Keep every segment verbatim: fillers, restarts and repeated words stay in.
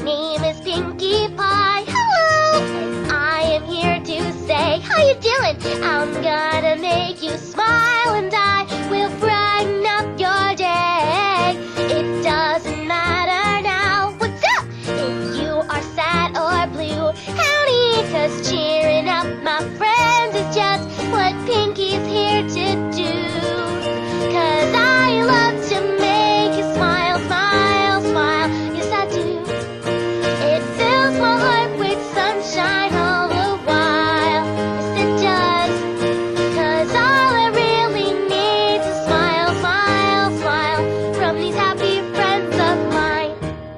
name is Pinkie Pie. Hello! And I am here to say, how you doing? I'm gonna make you smile and I will brighten up your day. It doesn't matter now, what's up? If you are sad or blue, howdy, 'cause cheering up my friends is just what Pinkie's here to do. 'Cause I love to make you smile, smile, smile, yes I do. It fills my heart with sunshine all the while, yes it does. 'Cause all I really need is a smile, smile, smile from these happy friends of mine.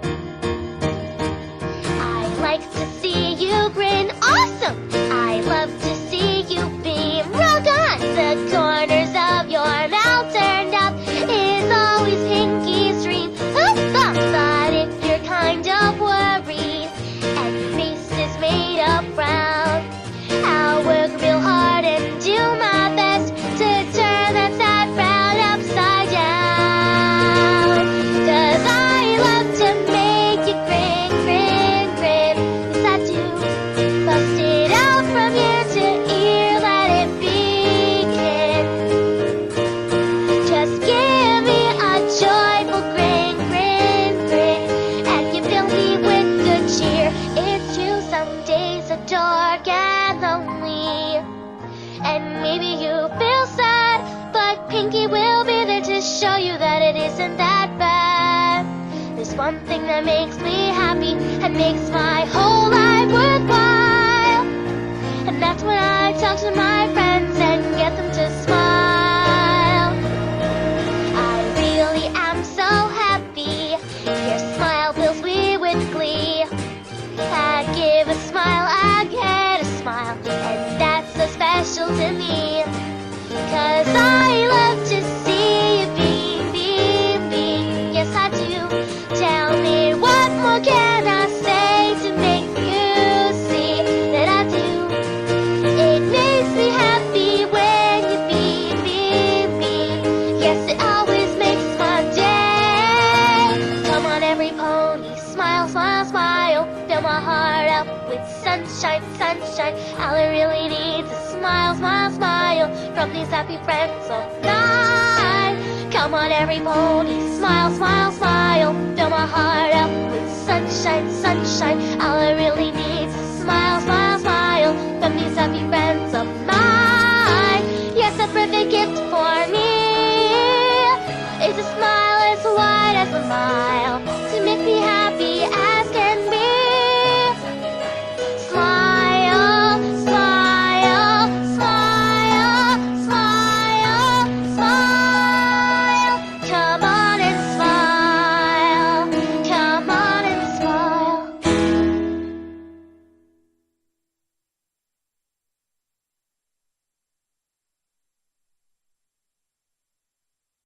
I like to see you grin, awesome! I love to see you beam, rock on! The corners of your mouth turned up is always Pinkie's dream. Oops, bump, but if you're kind of worried and your face is made of frown, I'll work real hard and do my best to turn that sad frown upside down. 'Cause I love to make you grin, grin, grin, yes I do. Bust it out from ear to ear, let it begin. Just give me a joyful grin, grin, grin, and you fill me with good cheer. It's true, some days are dark and lonely, and maybe you feel sad, but Pinkie will be there to show you that it isn't that bad. There's one thing that makes me happy and makes my whole life worthwhile, and that's when I talk to my friends and get them to smile. I really am so happy. Your smile fills me with glee. I give a smile, I get a smile, and that's so special to me. 'Cause I love to see you beam, beam, beam, yes I do. Tell me, what more can I say to make you see that I do? It makes me happy when you beam, beam, beam, yes it always makes my day. Come on every pony, smile, smile, smile, fill my heart up with sunshine, sunshine. All I really need is a smile, smile, smile from these happy friends of mine. Come on every pony, smile, smile, smile, fill my heart up with sunshine, sunshine. All I really need is a smile, smile, smile from these happy friends of mine.